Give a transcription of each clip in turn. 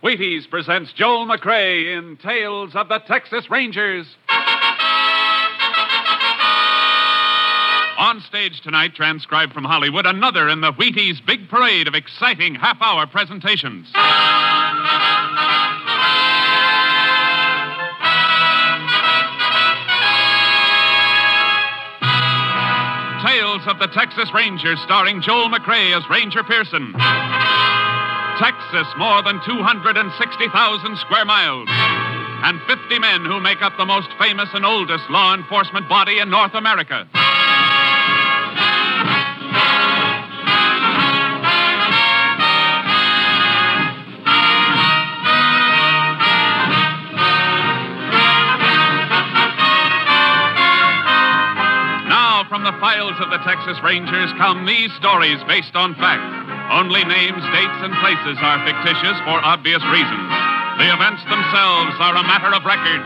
Wheaties presents Joel McRae in Tales of the Texas Rangers. On stage tonight, transcribed from Hollywood, another in the Wheaties big parade of exciting half-hour presentations. Tales of the Texas Rangers, starring Joel McRae as Ranger Pearson. Texas, more than 260,000 square miles, and 50 men who make up the most famous and oldest law enforcement body in North America. Now, from the files of the Texas Rangers come these stories based on fact. Only names, dates, and places are fictitious for obvious reasons. The events themselves are a matter of record.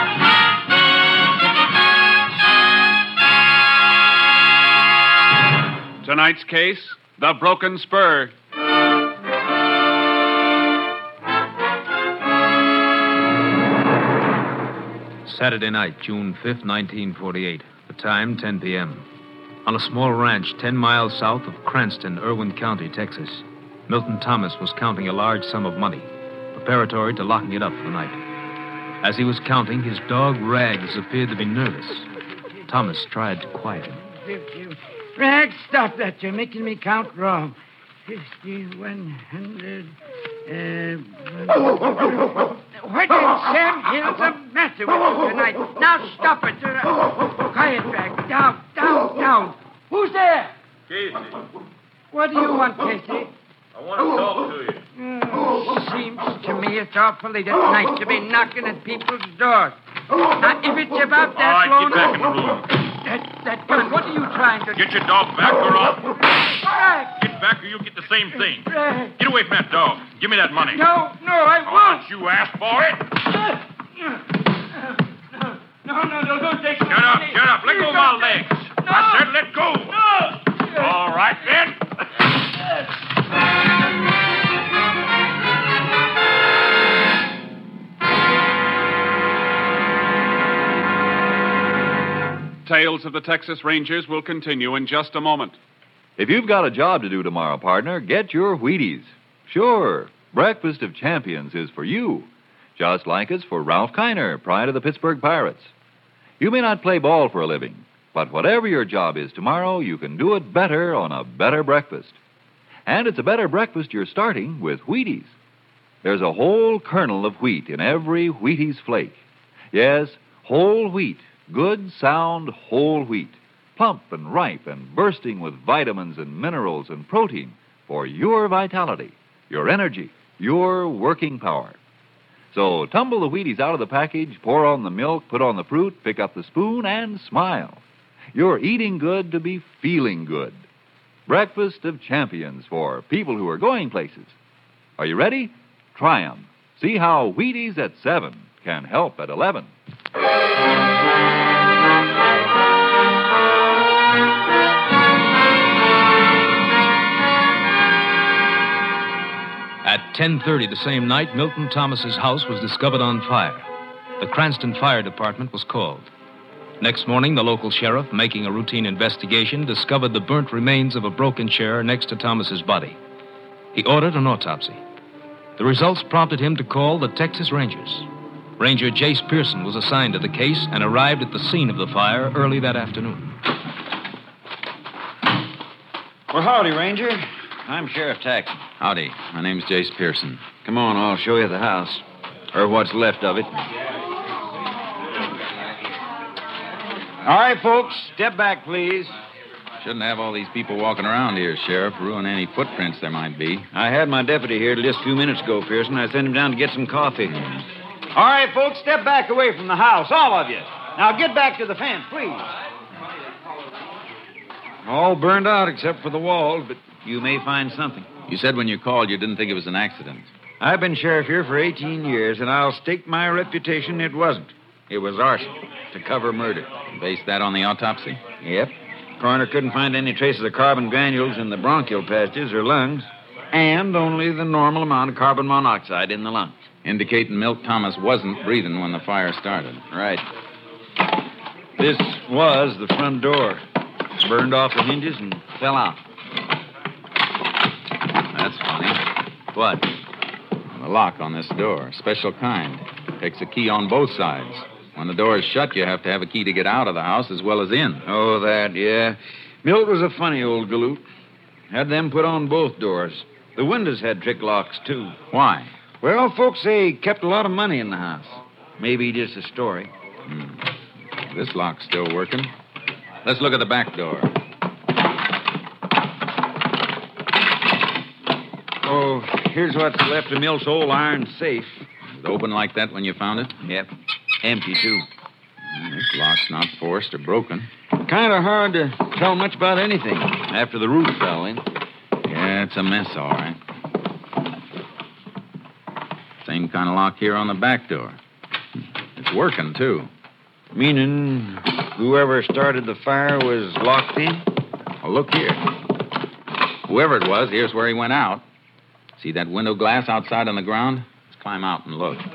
Tonight's case, the broken spur. Saturday night, June 5th, 1948. The time, 10 p.m. On a small ranch 10 miles south of Cranston, Irwin County, Texas, Milton Thomas was counting a large sum of money, preparatory to locking it up for the night. As he was counting, his dog, Rags, appeared to be nervous. Thomas tried to quiet him. Rags, stop that. You're making me count wrong. 50, 100... What in Sam Hill's the matter with you tonight? Now stop it. Quiet, Rags. Down. Who's there? Casey, What do you want, Casey? I want to talk to you. Seems to me it's awful late at night to be knocking at people's doors. Now, if it's about that All right, long... get back in the room. That gun, what are you trying to do? Get your dog back or I'll... Rags! Get back or you'll get the same thing. Rags! Get away from that dog. Give me that money. No, I won't. Once you ask for it. No, don't take my Shut money. up. Let go of my legs. No. I said let go. No. All right, then. Tales of the Texas Rangers will continue in just a moment. If you've got a job to do tomorrow, partner, get your Wheaties. Sure, Breakfast of Champions is for you, just like it's for Ralph Kiner, pride of the Pittsburgh Pirates. You may not play ball for a living, but whatever your job is tomorrow, you can do it better on a better breakfast. And it's a better breakfast you're starting with Wheaties. There's a whole kernel of wheat in every Wheaties flake. Yes, whole wheat, good, sound, whole wheat. Plump and ripe and bursting with vitamins and minerals and protein for your vitality, your energy, your working power. So tumble the Wheaties out of the package, pour on the milk, put on the fruit, pick up the spoon, and smile. You're eating good to be feeling good. Breakfast of Champions for people who are going places. Are you ready? Try 'em. See how Wheaties at 7 can help at 11. At 10:30 the same night, Milton Thomas's house was discovered on fire. The Cranston Fire Department was called. Next morning, the local sheriff, making a routine investigation, discovered the burnt remains of a broken chair next to Thomas's body. He ordered an autopsy. The results prompted him to call the Texas Rangers. Ranger Jace Pearson was assigned to the case and arrived at the scene of the fire early that afternoon. Well, howdy, Ranger. I'm Sheriff Taxon. Howdy. My name's Jace Pearson. Come on, I'll show you the house. Or what's left of it. All right, folks, step back, please. Shouldn't have all these people walking around here, Sheriff. Ruin any footprints there might be. I had my deputy here just a few minutes ago, Pearson. I sent him down to get some coffee. All right, folks, step back away from the house, all of you. Now get back to the fence, please. All burned out except for the walls, but you may find something. You said when you called you didn't think it was an accident. I've been sheriff here for 18 years, and I'll stake my reputation it wasn't. It was arson to cover murder. Base that on the autopsy? Yep. Coroner couldn't find any traces of carbon granules in the bronchial passages or lungs. And only the normal amount of carbon monoxide in the lungs. Indicating Milt Thomas wasn't breathing when the fire started. Right. This was the front door. Burned off the hinges and fell out. That's funny. What? The lock on this door, special kind. Takes a key on both sides. When the door is shut, you have to have a key to get out of the house as well as in. Oh, that, yeah. Milt was a funny old galoot. Had them put on both doors. The windows had trick locks, too. Why? Well, folks say he kept a lot of money in the house. Maybe just a story. This lock's still working. Let's look at the back door. Oh, here's what's left of Milt's old iron safe. Was it open like that when you found it? Yep. Empty, too. This lock's not forced or broken. Kind of hard to tell much about anything after the roof fell in. Yeah, it's a mess, all right. Same kind of lock here on the back door. It's working, too. Meaning whoever started the fire was locked in? Well, look here. Whoever it was, here's where he went out. See that window glass outside on the ground? Let's climb out and look.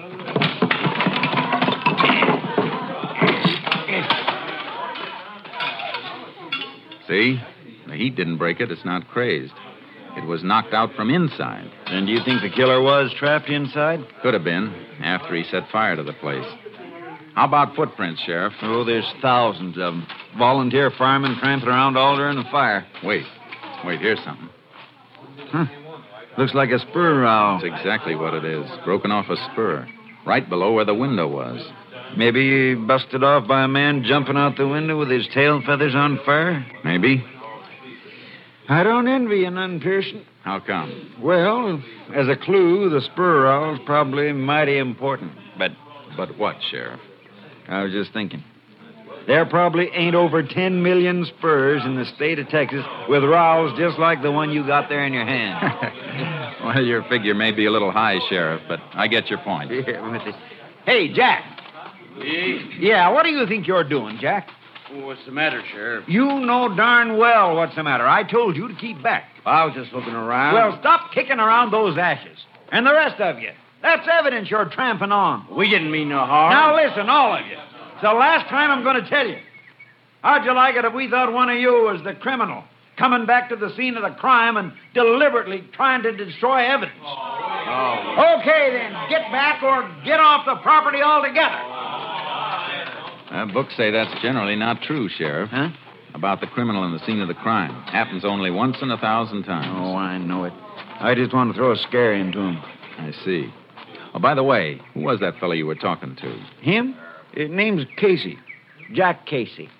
See? The heat didn't break it. It's not crazed. It was knocked out from inside. And do you think the killer was trapped inside? Could have been, after he set fire to the place. How about footprints, Sheriff? Oh, there's thousands of them. Volunteer firemen tramping around all during the fire. Wait, here's something. Looks like a spur rowel. That's exactly what it is. Broken off a spur. Right below where the window was. Maybe busted off by a man jumping out the window with his tail feathers on fire? Maybe. I don't envy you none, Pearson. How come? Well, as a clue, the spur rowel's probably mighty important. But what, Sheriff? I was just thinking. There probably ain't over 10 million spurs in the state of Texas with rowels just like the one you got there in your hand. Well, your figure may be a little high, Sheriff, but I get your point. Hey, Jack. Yeah, what do you think you're doing, Jack? What's the matter, Sheriff? You know darn well what's the matter. I told you to keep back. I was just looking around. Well, stop kicking around those ashes. And the rest of you. That's evidence you're tramping on. We didn't mean no harm. Now listen, all of you. It's the last time I'm going to tell you. How'd you like it if we thought one of you was the criminal, coming back to the scene of the crime and deliberately trying to destroy evidence? Okay, then, get back or get off the property altogether. Books say that's generally not true, Sheriff. Huh? About the criminal in the scene of the crime. Happens only once in 1,000 times. Oh, I know it. I just want to throw a scare into him. I see. Oh, by the way, who was that fellow you were talking to? Him? His name's Casey. Jack Casey.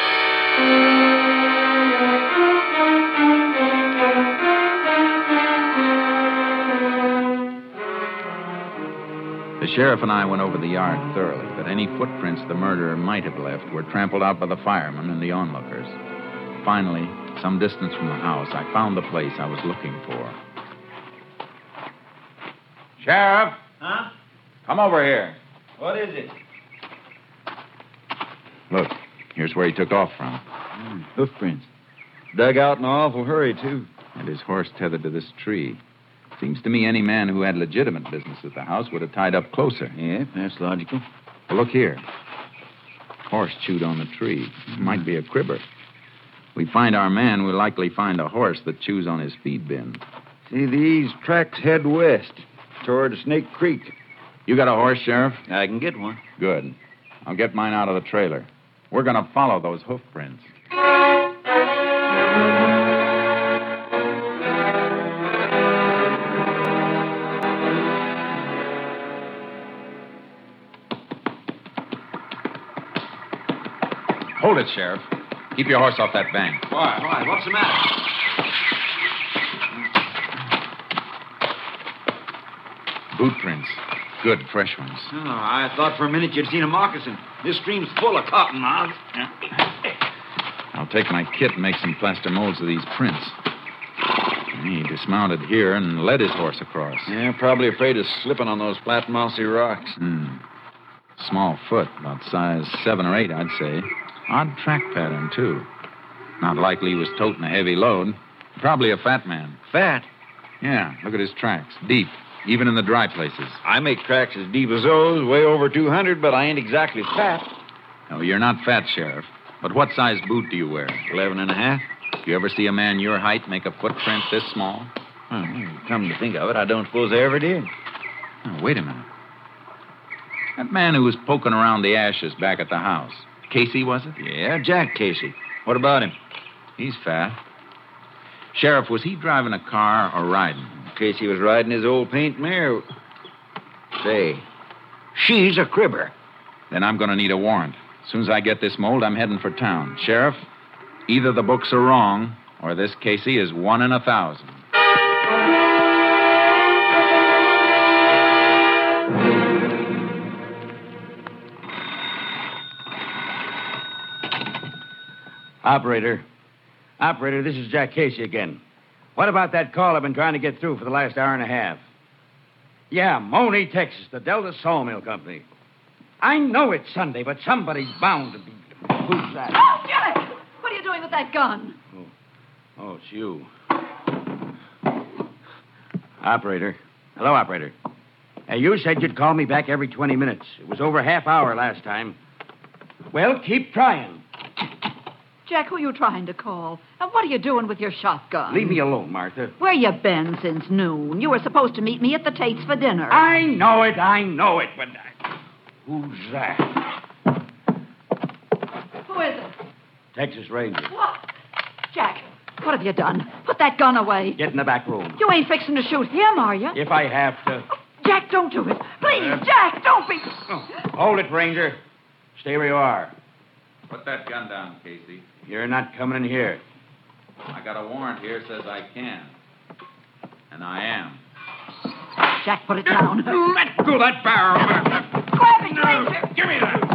The sheriff and I went over the yard thoroughly, but any footprints the murderer might have left were trampled out by the firemen and the onlookers. Finally, some distance from the house, I found the place I was looking for. Sheriff? Huh? Come over here. What is it? Look, here's where he took off from. Hoofprints. Dug out in an awful hurry, too. And his horse tethered to this tree. Seems to me any man who had legitimate business at the house would have tied up closer. Yeah, that's logical. Well, look here. Horse chewed on the tree. Might be a cribber. We find our man, we'll likely find a horse that chews on his feed bin. See, these tracks head west toward Snake Creek. You got a horse, Sheriff? I can get one. Good. I'll get mine out of the trailer. We're going to follow those hoof prints. Hold it, Sheriff. Keep your horse off that bank. Why? What's the matter? Boot prints. Good, fresh ones. Oh, I thought for a minute you'd seen a moccasin. This stream's full of cottonmouths. I'll take my kit and make some plaster molds of these prints. He dismounted here and led his horse across. Yeah, probably afraid of slipping on those flat, mossy rocks. Small foot, about size 7 or 8, I'd say. Odd track pattern, too. Not likely he was toting a heavy load. Probably a fat man. Fat? Yeah, look at his tracks. Deep, even in the dry places. I make tracks as deep as those, way over 200, but I ain't exactly fat. No, you're not fat, Sheriff. But what size boot do you wear? 11 and a half. You ever see a man your height make a footprint this small? Come to think of it, I don't suppose I ever did. Oh, wait a minute. That man who was poking around the ashes back at the house. Casey, was it? Yeah, Jack Casey. What about him? He's fat. Sheriff, was he driving a car or riding? Casey was riding his old paint mare. Say, she's a cribber. Then I'm going to need a warrant. As soon as I get this mold, I'm heading for town. Sheriff, either the books are wrong, or this Casey is 1 in 1,000. Operator, this is Jack Casey again. What about that call I've been trying to get through for the last hour and a half? Yeah, Money, Texas, the Delta Sawmill Company. I know it's Sunday, but somebody's bound to be. Who's that? Oh, Jack! What are you doing with that gun? Oh, it's you. Operator. Hello, operator. Hey, you said you'd call me back every 20 minutes. It was over half hour last time. Well, keep trying. Jack, who are you trying to call? And what are you doing with your shotgun? Leave me alone, Martha. Where you been since noon? You were supposed to meet me at the Tate's for dinner. I know it, but... Who's that? Who is it? Texas Ranger. What? Jack, what have you done? Put that gun away. Get in the back room. You ain't fixing to shoot him, are you? If I have to... Jack, don't do it. Please, Jack, don't be... Hold it, Ranger. Stay where you are. Put that gun down, Casey. You're not coming in here. I got a warrant here says I can. And I am. Jack, put it down. Let go that barrel. Grab it, Ranger. Give me that.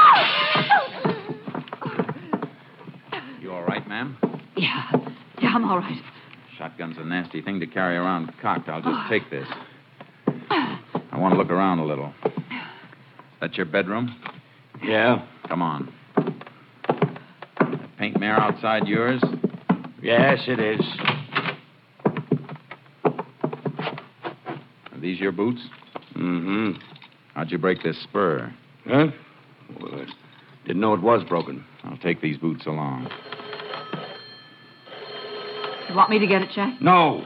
You all right, ma'am? Yeah, I'm all right. Shotgun's a nasty thing to carry around cocked. I'll just take this. I want to look around a little. That your bedroom? Yeah. Come on. Paint mare outside yours? Yes, it is. Are these your boots? Mm-hmm. How'd you break this spur? Huh? Well, I didn't know it was broken. I'll take these boots along. You want me to get it, Jack? No.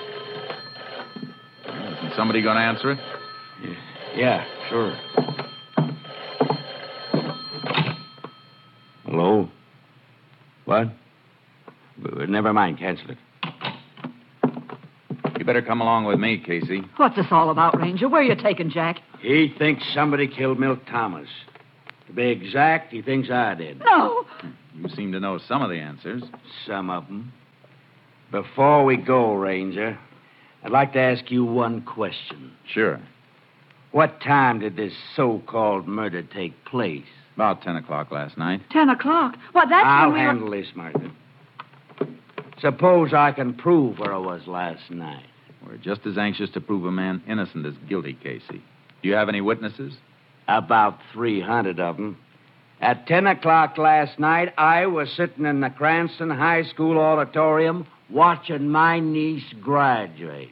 Isn't somebody going to answer it? Yeah, sure. Hello? What? Never mind. Cancel it. You better come along with me, Casey. What's this all about, Ranger? Where are you taking Jack? He thinks somebody killed Milt Thomas. To be exact, he thinks I did. No. You seem to know some of the answers. Some of them. Before we go, Ranger, I'd like to ask you one question. Sure. What time did this so-called murder take place? About 10 o'clock last night. 10 o'clock? Well, that's I'll when we were... handle this, Martha. Suppose I can prove where I was last night. We're just as anxious to prove a man innocent as guilty, Casey. Do you have any witnesses? About 300 of them. At 10 o'clock last night, I was sitting in the Cranston High School auditorium watching my niece graduate.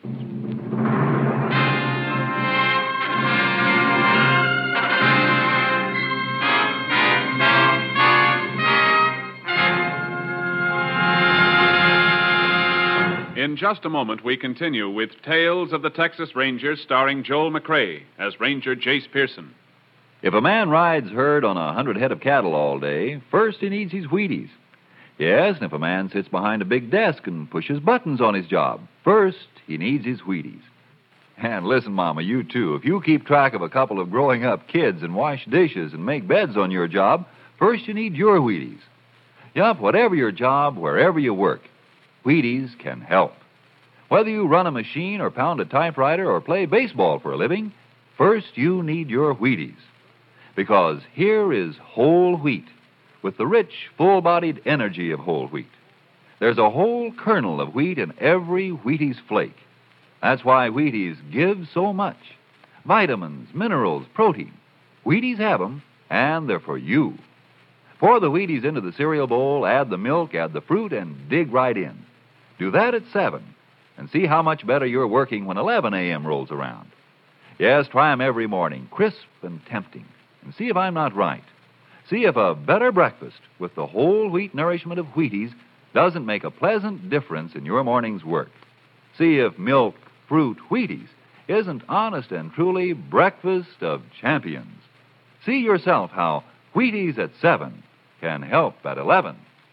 In just a moment, we continue with Tales of the Texas Rangers starring Joel McCrea as Ranger Jace Pearson. If a man rides herd on 100 head of cattle all day, first he needs his Wheaties. Yes, and if a man sits behind a big desk and pushes buttons on his job, first he needs his Wheaties. And listen, Mama, you too. If you keep track of a couple of growing up kids and wash dishes and make beds on your job, first you need your Wheaties. Yup, whatever your job, wherever you work, Wheaties can help. Whether you run a machine or pound a typewriter or play baseball for a living, first you need your Wheaties. Because here is whole wheat with the rich, full-bodied energy of whole wheat. There's a whole kernel of wheat in every Wheaties flake. That's why Wheaties give so much. Vitamins, minerals, protein. Wheaties have them, and they're for you. Pour the Wheaties into the cereal bowl, add the milk, add the fruit, and dig right in. Do that at 7. and see how much better you're working when 11 a.m. rolls around. Yes, try 'em every morning, crisp and tempting, and see if I'm not right. See if a better breakfast with the whole wheat nourishment of Wheaties doesn't make a pleasant difference in your morning's work. See if milk, fruit, Wheaties isn't honest and truly breakfast of champions. See yourself how Wheaties at 7 can help at 11.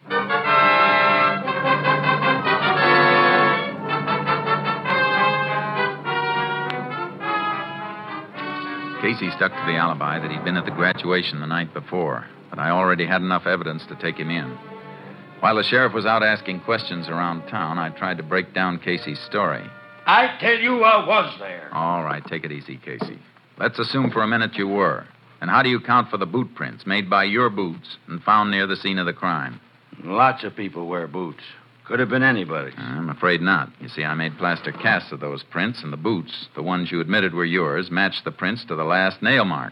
Casey stuck to the alibi that he'd been at the graduation the night before, but I already had enough evidence to take him in. While the sheriff was out asking questions around town, I tried to break down Casey's story. I tell you I was there. All right, take it easy, Casey. Let's assume for a minute you were. And how do you account for the boot prints made by your boots and found near the scene of the crime? Lots of people wear boots. Could have been anybody. I'm afraid not. You see, I made plaster casts of those prints, and the boots, the ones you admitted were yours, matched the prints to the last nail mark.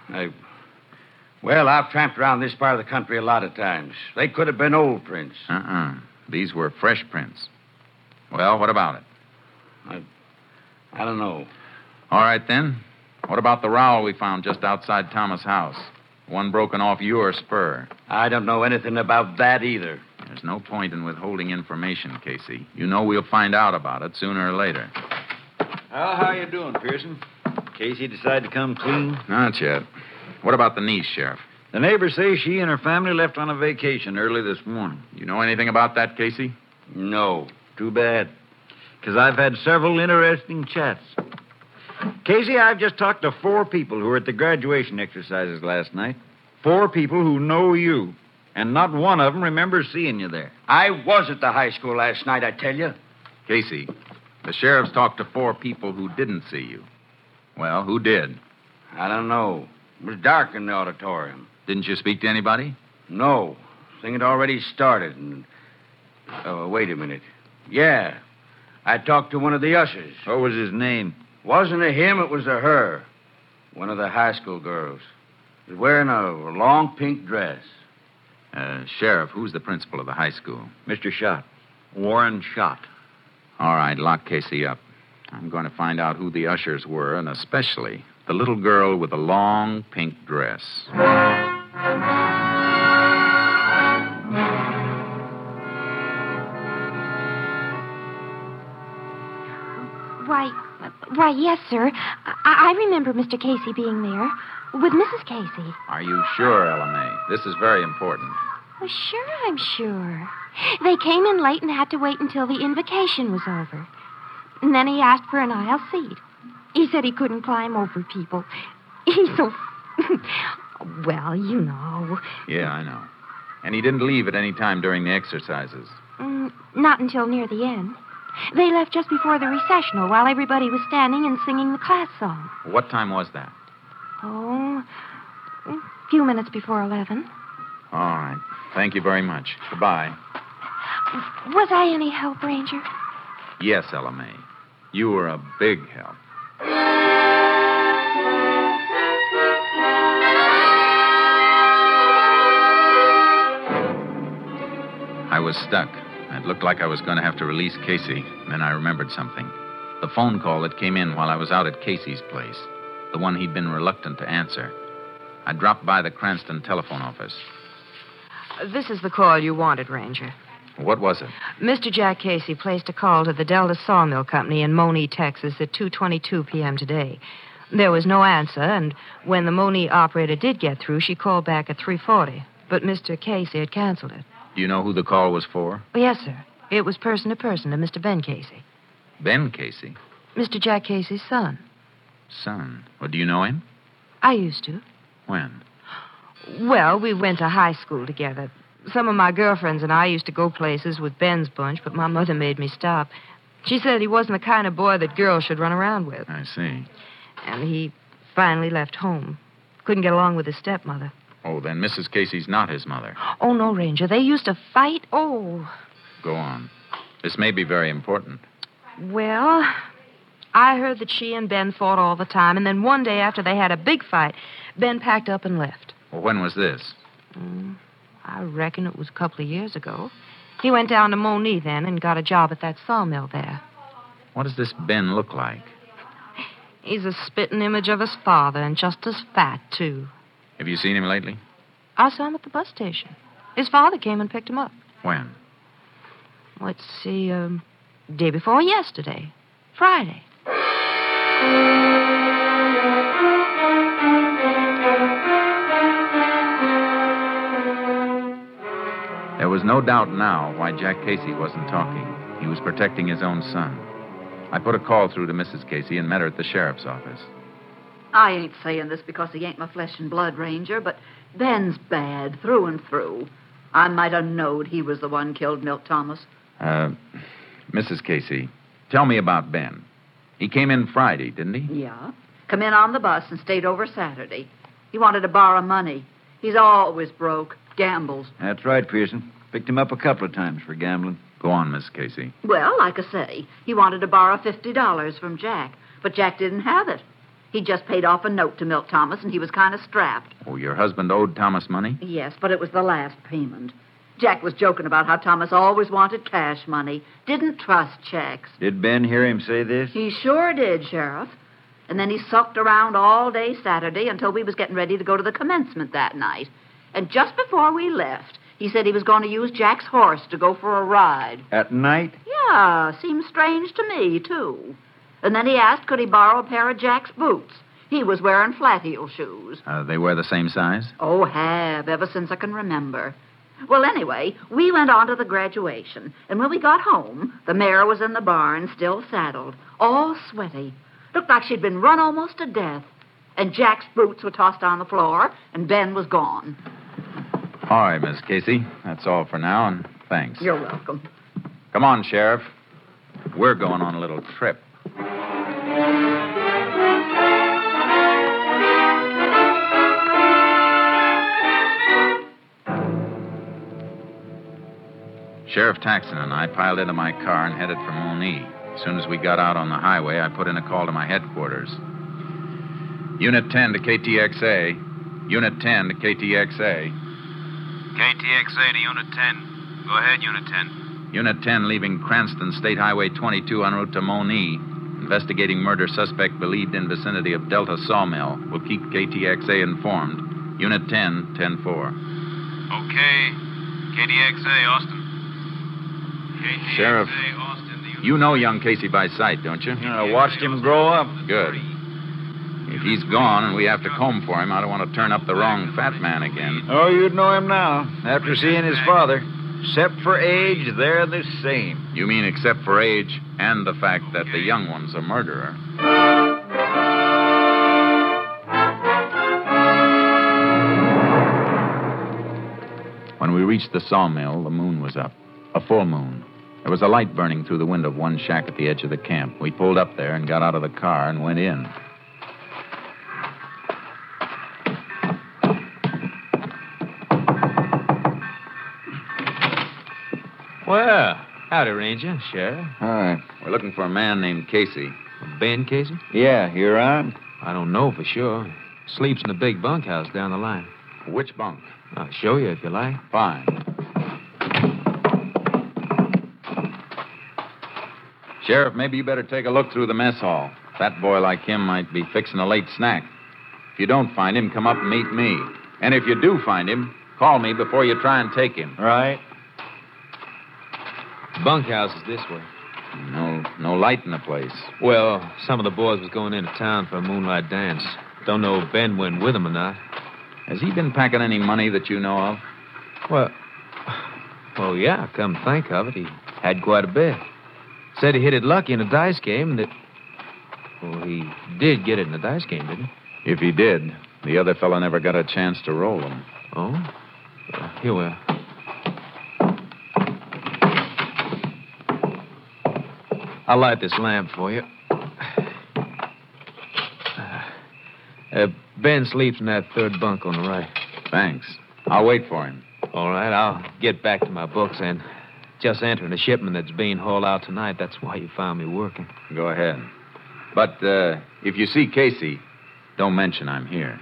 Well, I've tramped around this part of the country a lot of times. They could have been old prints. These were fresh prints. Well, what about it? I don't know. All right, then. What about the rowel we found just outside Thomas' house? One broken off your spur. I don't know anything about that either. There's no point in withholding information, Casey. You know we'll find out about it sooner or later. Well, how you doing, Pearson? Casey decided to come clean? Not yet. What about the niece, Sheriff? The neighbors say she and her family left on a vacation early this morning. You know anything about that, Casey? No. Too bad. Because I've had several interesting chats. Casey, I've just talked to 4 people who were at the graduation exercises last night. 4 people who know you. And not one of them remembers seeing you there. I was at the high school last night, I tell you. Casey, the sheriff's talked to 4 people who didn't see you. Well, who did? I don't know. It was dark in the auditorium. Didn't you speak to anybody? No. Thing had already started. And... wait a minute. Yeah. I talked to one of the ushers. What was his name? Wasn't a him, it was a her. One of the high school girls. Was wearing a long pink dress. Sheriff, who's the principal of the high school? Mr. Schott. Warren Schott. All right, lock Casey up. I'm going to find out who the ushers were, and especially the little girl with the long pink dress. Why, yes, sir. I remember Mr. Casey being there with Mrs. Casey. Are you sure, Ella May? This is very important. Well, sure, I'm sure. They came in late and had to wait until the invocation was over. And then he asked for an aisle seat. He said he couldn't climb over people. He's so... well, you know. Yeah, I know. And he didn't leave at any time during the exercises? Not until near the end. They left just before the recessional while everybody was standing and singing the class song. What time was that? Oh, a few minutes before 11. All right. Thank you very much. Goodbye. Was I any help, Ranger? Yes, Ella May. You were a big help. I was stuck. It looked like I was going to have to release Casey. Then I remembered something. The phone call that came in while I was out at Casey's place. The one he'd been reluctant to answer. I dropped by the Cranston telephone office. This is the call you wanted, Ranger. What was it? Mr. Jack Casey placed a call to the Delta Sawmill Company in Monee, Texas at 2:22 p.m. today. There was no answer, and when the Monee operator did get through, she called back at 3:40. But Mr. Casey had canceled it. Do you know who the call was for? Yes, sir. It was person to person to Mr. Ben Casey. Ben Casey? Mr. Jack Casey's son. Son? Well, do you know him? I used to. When? Well, we went to high school together. Some of my girlfriends and I used to go places with Ben's bunch, but my mother made me stop. She said he wasn't the kind of boy that girls should run around with. I see. And he finally left home. Couldn't get along with his stepmother. Oh, then Mrs. Casey's not his mother. Oh, no, Ranger. They used to fight. Oh. Go on. This may be very important. Well, I heard that she and Ben fought all the time, and then one day after they had a big fight, Ben packed up and left. Well, when was this? I reckon it was a couple of years ago. He went down to Monee then and got a job at that sawmill there. What does this Ben look like? He's a spitting image of his father, and just as fat, too. Have you seen him lately? I saw him at the bus station. His father came and picked him up. When? Let's see, day before yesterday. Friday. There was no doubt now why Jack Casey wasn't talking. He was protecting his own son. I put a call through to Mrs. Casey and met her at the sheriff's office. I ain't saying this because he ain't my flesh and blood, Ranger, but Ben's bad through and through. I might have knowed he was the one killed Milt Thomas. Mrs. Casey, tell me about Ben. He came in Friday, didn't he? Yeah. Come in on the bus and stayed over Saturday. He wanted to borrow money. He's always broke. Gambles. That's right, Pearson. Picked him up a couple of times for gambling. Go on, Miss Casey. Well, like I say, he wanted to borrow $50 from Jack, but Jack didn't have it. He just paid off a note to Milt Thomas, and he was kind of strapped. Oh, your husband owed Thomas money? Yes, but it was the last payment. Jack was joking about how Thomas always wanted cash money, didn't trust checks. Did Ben hear him say this? He sure did, Sheriff. And then he sucked around all day Saturday until we was getting ready to go to the commencement that night. And just before we left, he said he was going to use Jack's horse to go for a ride. At night? Yeah, seems strange to me, too. And then he asked could he borrow a pair of Jack's boots. He was wearing flat-heel shoes. They wear the same size? Oh, have, ever since I can remember. Well, anyway, we went on to the graduation, and when we got home, the mare was in the barn, still saddled, all sweaty. Looked like she'd been run almost to death. And Jack's boots were tossed on the floor, and Ben was gone. All right, Miss Casey. That's all for now, and thanks. You're welcome. Come on, Sheriff. We're going on a little trip. Sheriff Taxon and I piled into my car and headed for Monee. As soon as we got out on the highway, I put in a call to my headquarters. Unit 10 to KTXA. Unit 10 to KTXA. KTXA to Unit 10. Go ahead, Unit 10. Unit 10 leaving Cranston State Highway 22 en route to Monee. Investigating murder suspect believed in vicinity of Delta Sawmill. Will keep KTXA informed. Unit 10, 10-4. Okay. KTXA, Austin. KTXA, Sheriff, Austin, you know young Casey by sight, don't you? I watched him grow up. Good. If he's gone and we have to comb for him, I don't want to turn up the wrong fat man again. Oh, you'd know him now, after seeing his father. Except for age, they're the same. You mean except for age and the fact that the young one's a murderer? When we reached the sawmill, the moon was up. A full moon. There was a light burning through the window of one shack at the edge of the camp. We pulled up there and got out of the car and went in. Well, howdy, Ranger, Sheriff. Hi. We're looking for a man named Casey. Ben Casey? Yeah, you're on? I don't know for sure. Sleeps in the big bunkhouse down the line. Which bunk? I'll show you if you like. Fine. Sheriff, maybe you better take a look through the mess hall. A fat boy like him might be fixing a late snack. If you don't find him, come up and meet me. And if you do find him, call me before you try and take him. Right. Bunkhouse is this way. No light in the place. Well, some of the boys was going into town for a moonlight dance. Don't know if Ben went with them or not. Has he been packing any money that you know of? Well, yeah, come to think of it, he had quite a bit. Said he hit it lucky in a dice game and that... Well, he did get it in a dice game, didn't he? If he did, the other fella never got a chance to roll him. Oh? Here we are. I'll light this lamp for you. Ben sleeps in that third bunk on the right. Thanks. I'll wait for him. All right, I'll get back to my books and just entering a shipment that's being hauled out tonight. That's why you found me working. Go ahead. But if you see Casey, don't mention I'm here.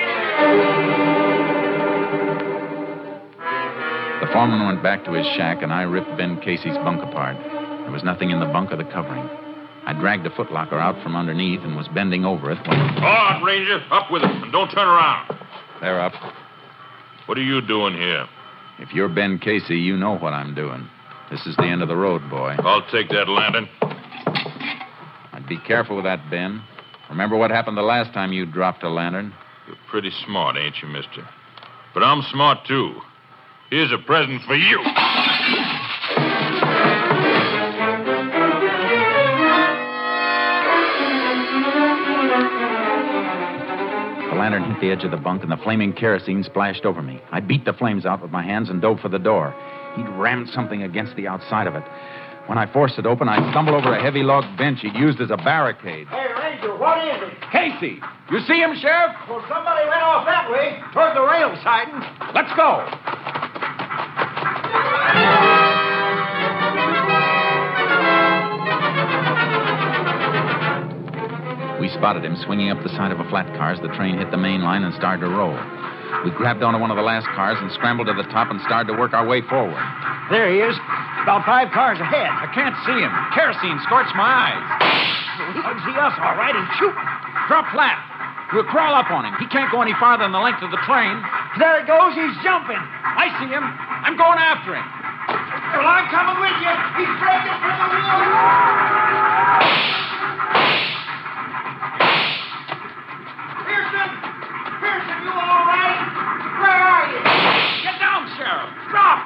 The foreman went back to his shack, and I ripped Ben Casey's bunk apart. There was nothing in the bunk or the covering. I dragged a footlocker out from underneath and was bending over it when... All right, Ranger. Up with it, and don't turn around. They're up. What are you doing here? If you're Ben Casey, you know what I'm doing. This is the end of the road, boy. I'll take that lantern. I'd be careful with that, Ben. Remember what happened the last time you dropped a lantern? You're pretty smart, ain't you, mister? But I'm smart, too. Here's a present for you. The lantern hit the edge of the bunk, and the flaming kerosene splashed over me. I beat the flames out with my hands and dove for the door. He'd rammed something against the outside of it. When I forced it open, I stumbled over a heavy log bench he'd used as a barricade. Hey, Ranger, what is it? Casey! You see him, Sheriff? Well, somebody went off that way, toward the rail siding. Let's go! We spotted him swinging up the side of a flat car as the train hit the main line and started to roll. We grabbed onto one of the last cars and scrambled to the top and started to work our way forward. There he is, about 5 cars ahead. I can't see him. Kerosene scorched my eyes. He can see us, all right. He's shooting. Drop flat. We'll crawl up on him. He can't go any farther than the length of the train. There it goes. He's jumping. I see him. I'm going after him. Well, I'm coming with you. He's breaking from the wheel. Pearson, you all right? Where are you? Get down, Sheriff. Drop.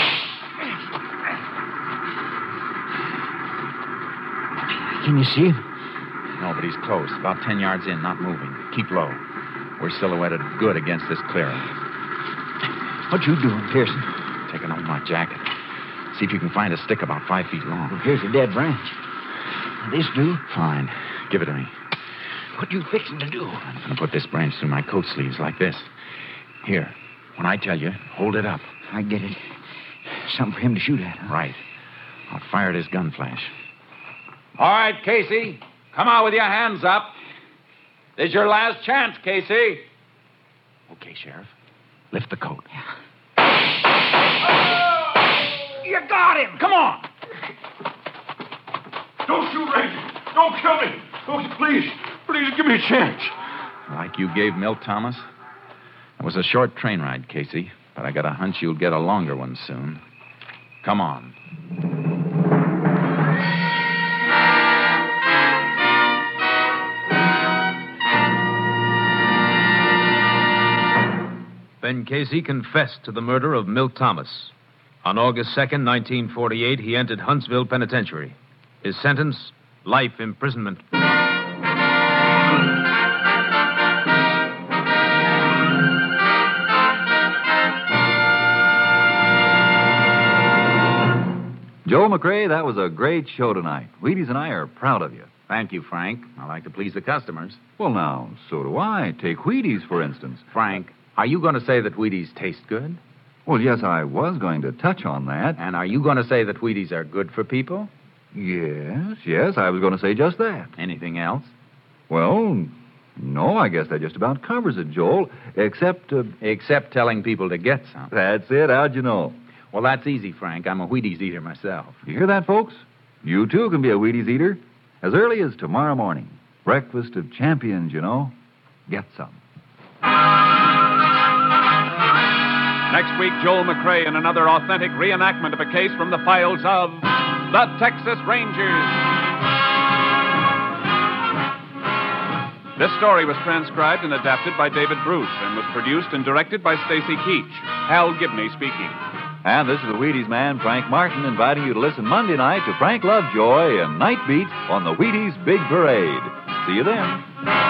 Can you see him? No, but he's close. About 10 yards in, not moving. Keep low. We're silhouetted good against this clearing. What you doing, Pearson? Taking off my jacket. See if you can find a stick about 5 feet long. Well, here's a dead branch. This do? Fine. Give it to me. What you fixing to do? I'm going to put this branch through my coat sleeves like this. Here. When I tell you, hold it up. I get it. Something for him to shoot at, huh? Right. I'll fire at his gun flash. All right, Casey. Come on with your hands up. This is your last chance, Casey. Okay, Sheriff. Lift the coat. You got him. Come on. Don't shoot, Ranger. Don't kill me. Oh, please give me a chance. Like you gave Milt Thomas? It was a short train ride, Casey, but I got a hunch you'll get a longer one soon. Come on. Ben Casey confessed to the murder of Milt Thomas. On August 2nd, 1948, he entered Huntsville Penitentiary. His sentence, life imprisonment. Joel McRae, that was a great show tonight. Wheaties and I are proud of you. Thank you, Frank. I like to please the customers. Well, now, so do I. Take Wheaties, for instance. Frank, are you going to say that Wheaties taste good? Well, yes, I was going to touch on that. And are you going to say that Wheaties are good for people? Yes, I was going to say just that. Anything else? Well, no, I guess that just about covers it, Joel, except... Except telling people to get some. That's it. How'd you know? Well, that's easy, Frank. I'm a Wheaties eater myself. You hear that, folks? You, too, can be a Wheaties eater. As early as tomorrow morning. Breakfast of champions, you know. Get some. Next week, Joel McRae in another authentic reenactment of a case from the files of the Texas Rangers. This story was transcribed and adapted by David Bruce and was produced and directed by Stacy Keach. Hal Gibney speaking. And this is the Wheaties man, Frank Martin, inviting you to listen Monday night to Frank Lovejoy and Night Beat on the Wheaties Big Parade. See you then.